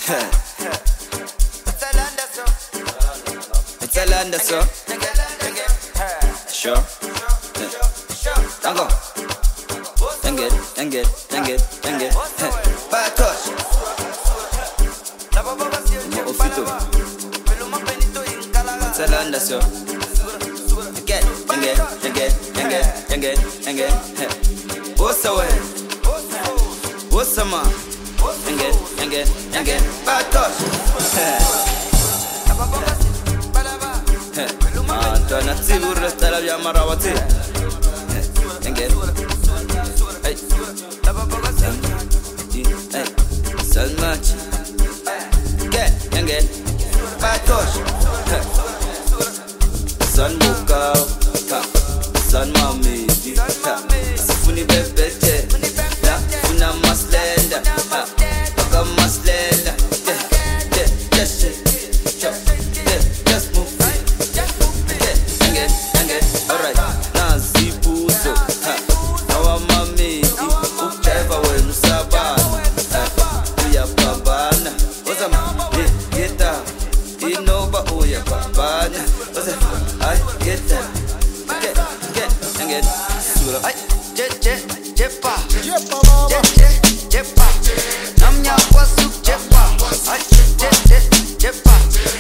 It's a land so. Sure. Tango. Engage. Bad touch. Ofito. It's a land so. Engage. What's the way? What's the man? Engage. Bad touch. Donativo resta la via Marawati. Engage. Hey. So much. Engage. Bad touch. Son Bukau. Son Mami. Funi Bebete. Funa Maslenda. Baka Maslenda. Just move. Alright, Nazi Puso. Our mommy, whichever way Musabana. Uya Babana. What's a man? Get down. You know, but Uya Babana. What's it? I get that. Get. Sura. Jepa. Namnya Wasu Jepa. Jepa.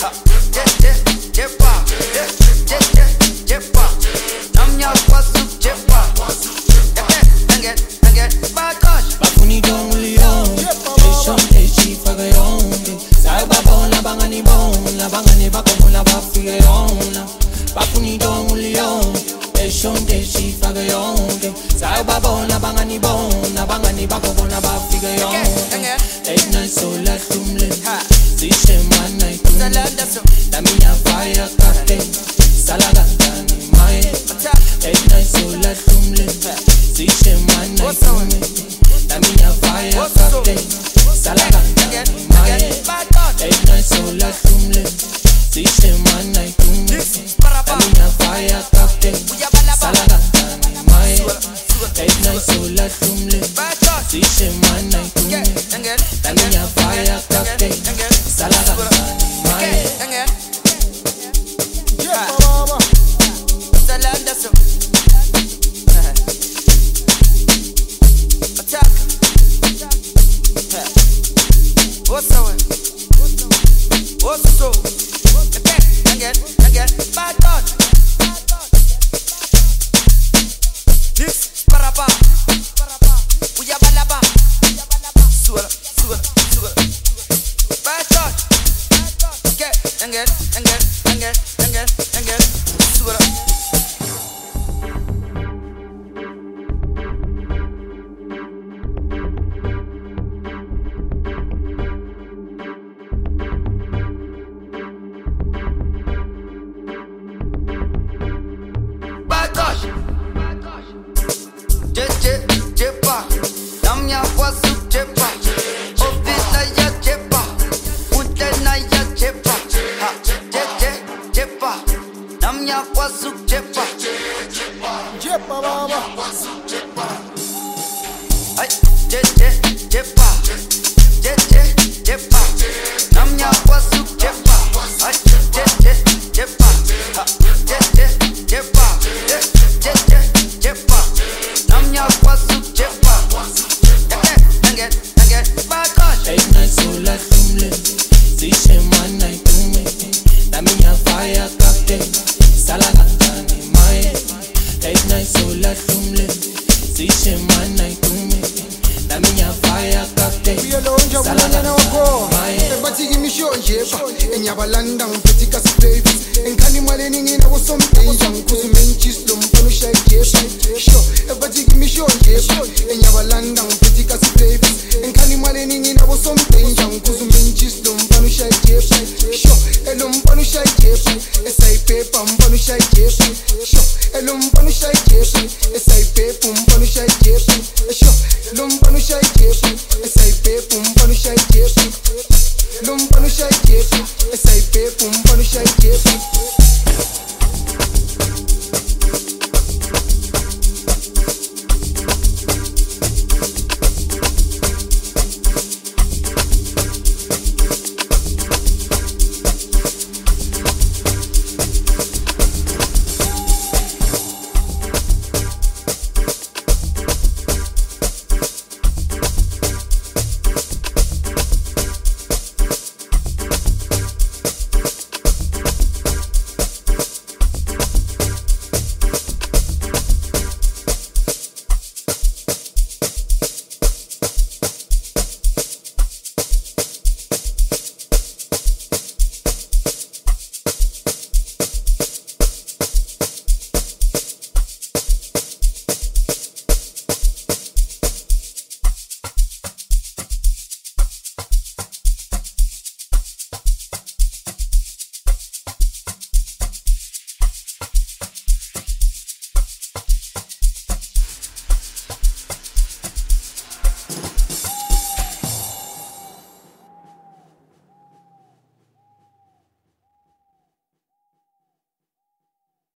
Namnya Wasu Jepa. Bad touch. Bafuni don Leon. Eshon echi fagayon. Sai babon la bangani bakomo la bafigayon. Bafuni don Leon. Eshon echi fagayon. Sai babon la bangani bakomo la bafigayon. Eight nights so la tumle. Si shema night tumle. La minya fire captain. Salagantani mai. Eight nights so la tumle. Si shema night tumle. La minya fire captain. Salagantani mai. Eight nights so la tumle. Si shema night tumle. La minya fire captain. Salagantani mai. Eight nights so la tumle. Si shema night tumle. La minya fire captain. Salagantani mai. What's so? Bad touch. This parapa. Uya balaba. Sura. Bad touch. Engage. Sura. Jepa, namnya wasu jepa, ofila ya jepa, utena ya jepa, jepa, namnya wasu jepa, baba, ay jepa, namnya wasu jepa, ay jepa, jepa, namnya wasu jepa, bad touch. Eight nights so la tumle. Si shema night tumle. La minya fire captain. Salagantani mai. Eight nights so la tumle. Si shema night tumle. La minya fire captain. Salagantani mai. Ebati gimisho jepa. Enyabalanda mpetika space. Enkani maleni